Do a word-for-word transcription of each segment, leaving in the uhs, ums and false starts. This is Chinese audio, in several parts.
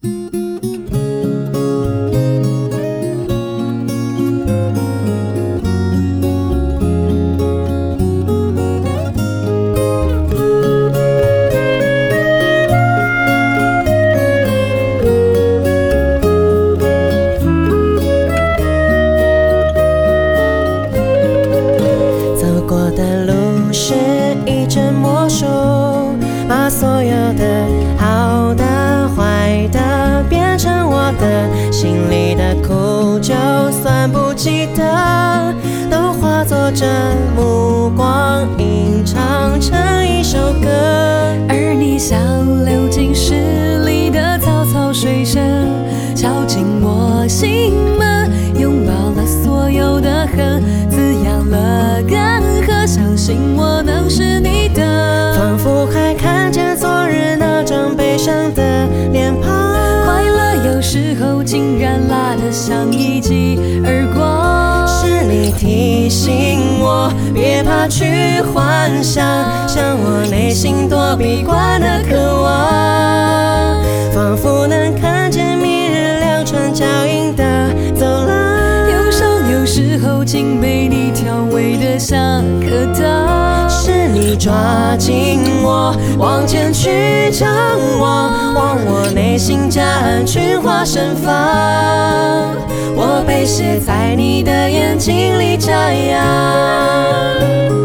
把所有的好的、坏的变成我的，心里的苦就算不记得，都化作这目光，吟唱成一首歌。 而你像流进诗里的草草水声，敲进我心门，拥抱了所有的恨，滋养了干涸，相信我能是你的。 仿佛还看见昨日那张悲伤的脸庞， 快乐有时候竟然辣得像一记耳光。 是你提醒我别怕去幻想，像我内心躲避惯的渴望，仿佛能看见明日两串脚印的走廊。 忧伤有时候竟被你调味得像颗糖， 是你抓紧我往前去张望，望我内心夹岸群花盛放，我被写在你的眼睛里眨样。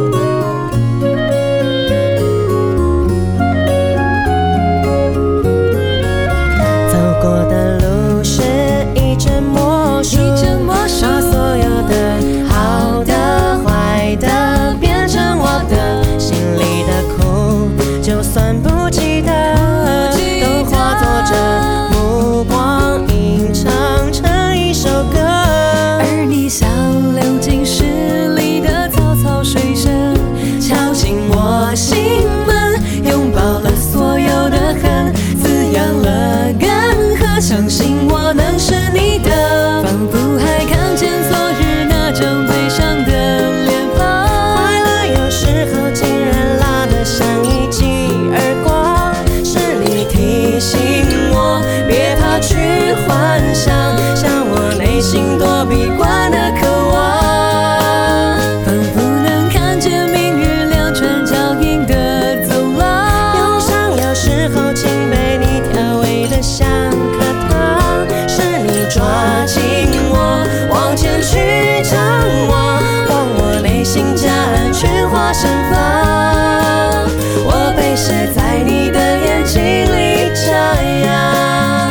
走过的路是一阵魔术，把所有的好的、坏的变成我的，心里的苦就算不记得，都化作这目光，吟唱成一首歌。 而你像流进诗里的草草水声，敲进我心门，拥抱了所有的恨，滋养了干涸，相信我能是你的。仿佛还看见昨日那张悲伤的脸庞， 快乐有时候竟然辣得像一记耳光，是你提醒我别怕去幻想，像我内心躲避惯的渴望， 仿佛能看见明日两串脚印的走廊。 忧伤有时候竟被你调味得像颗糖，是你抓紧我往前去张望，望我内心夹岸群花盛放，我被写在你的眼睛里眨样。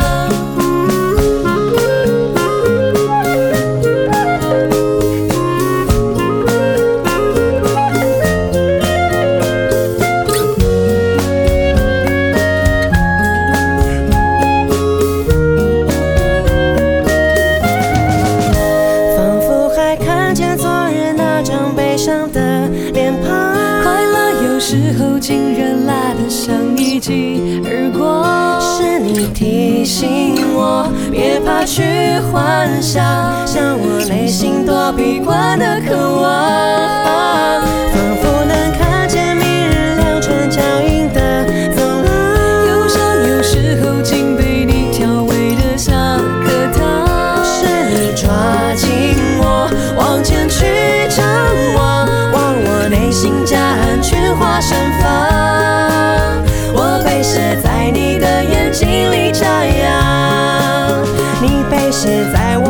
仿佛还看见昨日那张悲伤的脸庞， 快乐有时候竟然辣得像一记耳光， 是你提醒我别怕去幻想，像我内心躲避惯的渴望，仿佛能看见明日两串脚印的走廊。 忧伤有时候竟被你调味得像颗糖， 是你抓紧我往前去张望，望我内心夹岸群花盛放，我被写在你的眼睛里眨样，你被写在我